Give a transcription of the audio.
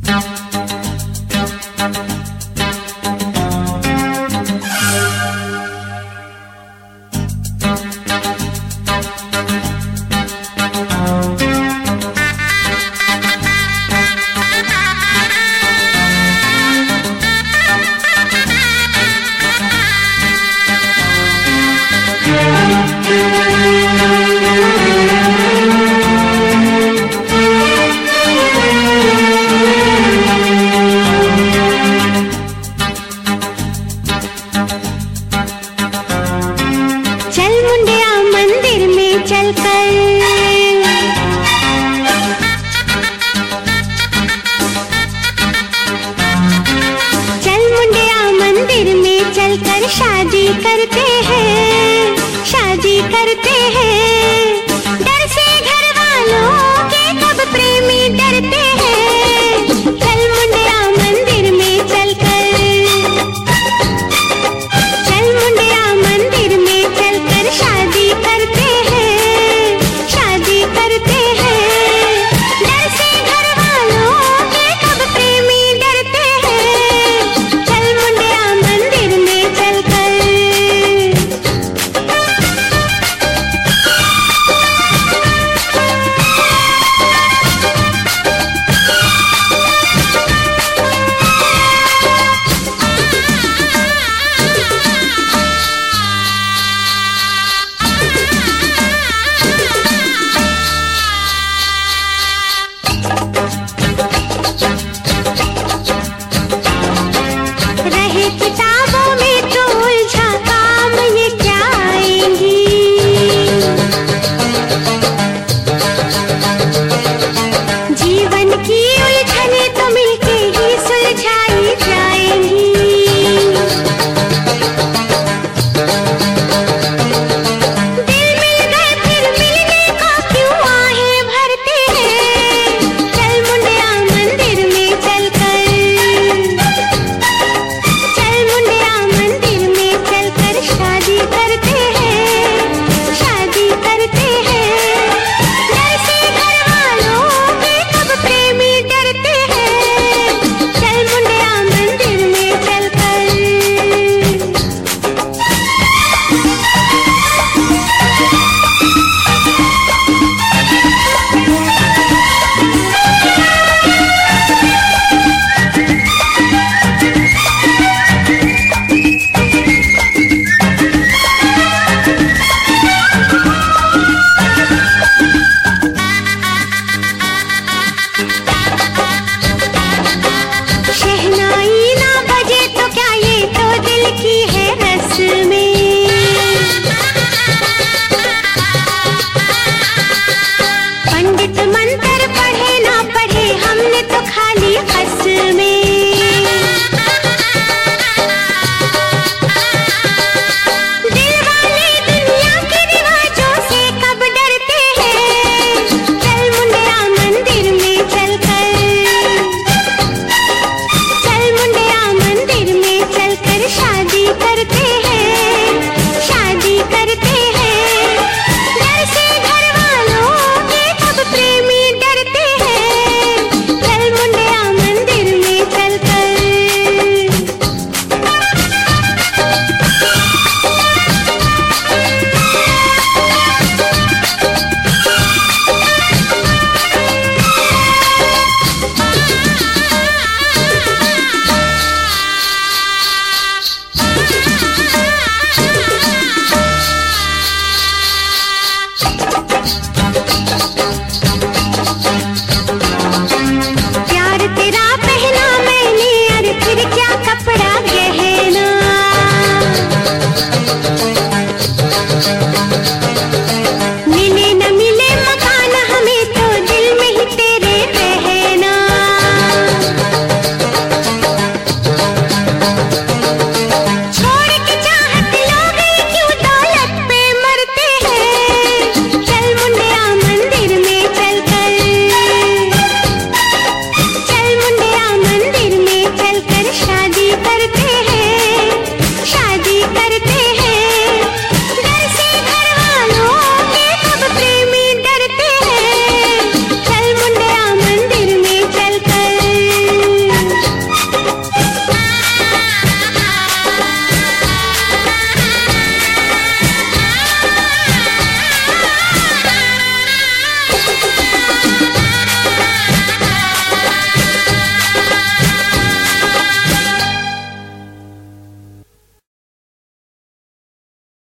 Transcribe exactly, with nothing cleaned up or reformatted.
शादी करते हैं, शादी करते हैं। डर से घर वालों के कब प्रेमी डरते हैं। चल मुंडिया मंदिर में चलकर, चल मुंडिया मंदिर में चलकर शादी करते हैं, शादी करते हैं। डर से घर वालों के कब प्रेमी डरते हैं। चल मुंडिया मंदिर में चलकर। रहे किताबों में तो उलझा काम ये क्या आएंगी। जीवन की